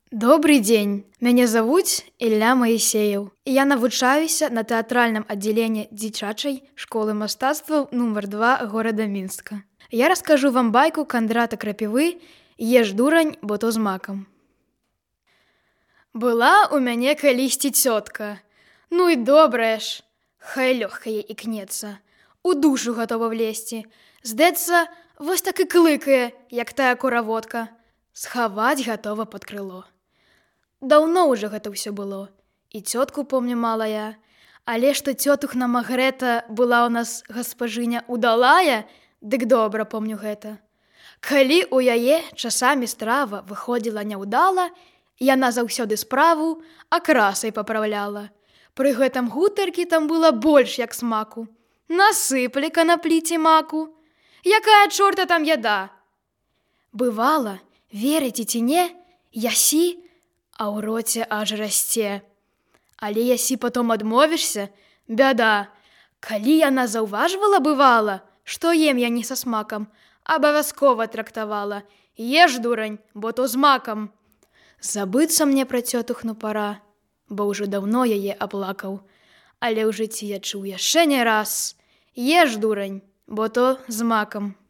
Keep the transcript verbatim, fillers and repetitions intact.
Добрый дзень, мяне завуць Ілля Маісеяў. Я навучаюся на тэатральным аддзяленні дзіцячай школы мастацтваў нумар два горада Мінска. Я раскажу вам байку Кандрата Крапівы «Еш дурань, бо то з макам». Была у мяне калісьці цётка. Ну і добрая ж, хай лёгкая і кнецца. У душу гатова влезці. Здэцца, вось так і клыкае, як тая кураводка. Схаваць гатова пад крыло. Даўно ўжо гэта ўсё было. І цётку помню малая. Але што цётухна Магрэта была ў нас гаспажыня удалая, дык добра помню гэта. Калі ў яе часамі страва выходзіла няўдала, яна заўсёды справу акрасай папраўляла. Пры гэтым гутаркі там было больш як смаку. Насыплі канаплі ці маку. Якая чорта там яда? Бывала, верыце ці не, ясі, а ў роце аж расце. Але ясі потом адмовішся, бяда. Калі яна заўважвала бывала, што ем я не са смакам, абавязкова трактавала: еш, дурань, бо то з макам. Забыцца мне пра цётухну пара, бо ўжо даўно яе аплакаў. Але ў жыцці я чуў яшчэ не раз: еш, дурань, бо то з макам.